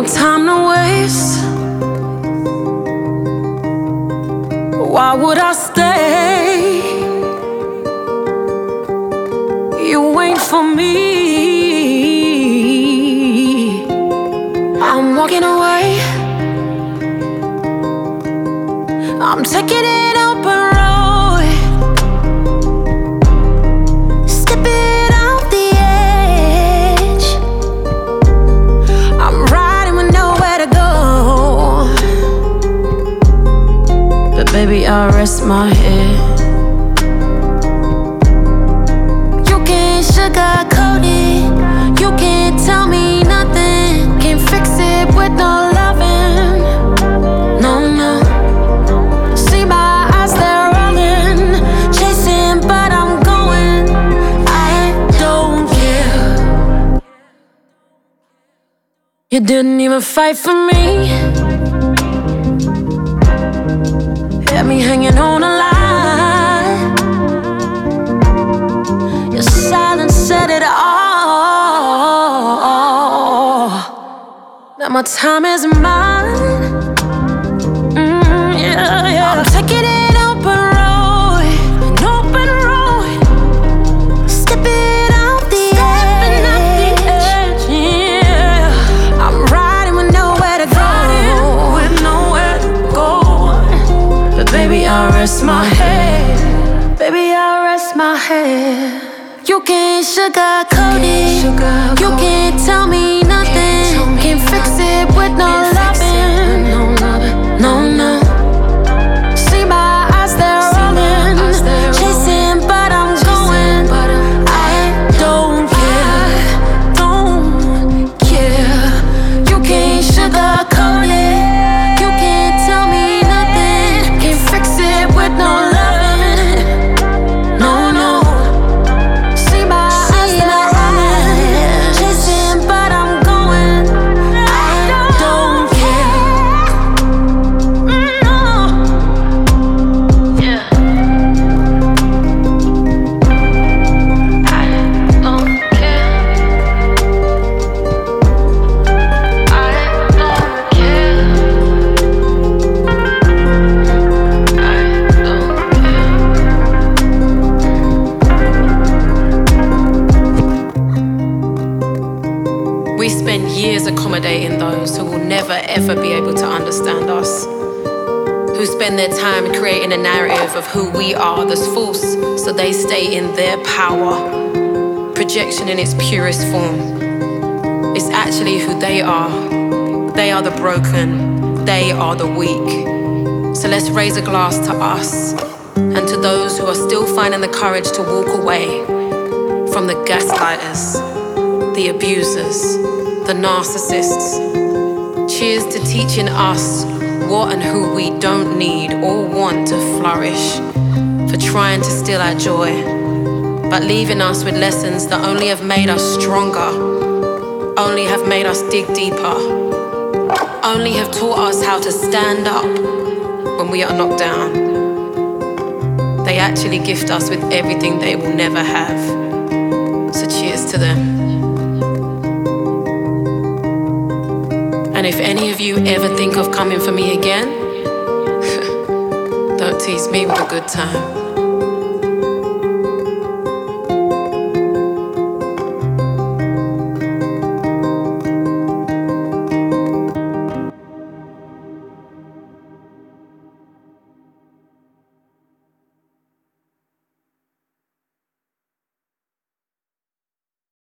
time to waste. Why would I stay? You ain't for me. I'm walking away. I'm taking it open road. Stepping off the edge. I'm riding with nowhere to go. But baby, I rest my head. You can't sugarcoat it. You can't tell me nothing. Can't fix it with no loving. No, no. See my eyes, they're rolling. Chasing, but I'm going. I don't care. You didn't even fight for me. Had me hanging on a line. Your silence said it all. Now my time is mine. Yeah, yeah. I'm taking it open road. An open road. Stepping off the edge. Yeah. I'm riding with nowhere to go. With nowhere to go. But baby, I rest my head. Baby, I rest my head. You can't sugarcoat it. You can't tell me nothing. Can't fix it with no loving. No, no. See my eyes, they're rolling. Chasing, but I'm going. I don't care. Don't care. You can't sugarcoat it. You can't tell me nothing. Can't fix it with no loving. No, no. See my eyes, they're rolling. Chasing, but I'm going. I don't care. No. Yeah. I don't care. I don't care. I don't care. We spend years accommodating those who will never ever be able to understand us, who spend their time creating a narrative of who we are that's false, so they stay in their power. Projection in its purest form. It's actually who they are. They are the broken. They are the weak. So let's raise a glass to us and to those who are still finding the courage to walk away from the gaslighters, the abusers, the narcissists. Cheers to teaching us what and who we don't need or want to flourish, for trying to steal our joy, but leaving us with lessons that only have made us stronger, only have made us dig deeper, only have taught us how to stand up when we are knocked down. They actually gift us with everything they will never have. So cheers to them. And if any of you ever think of coming for me again, don't tease me with a good time.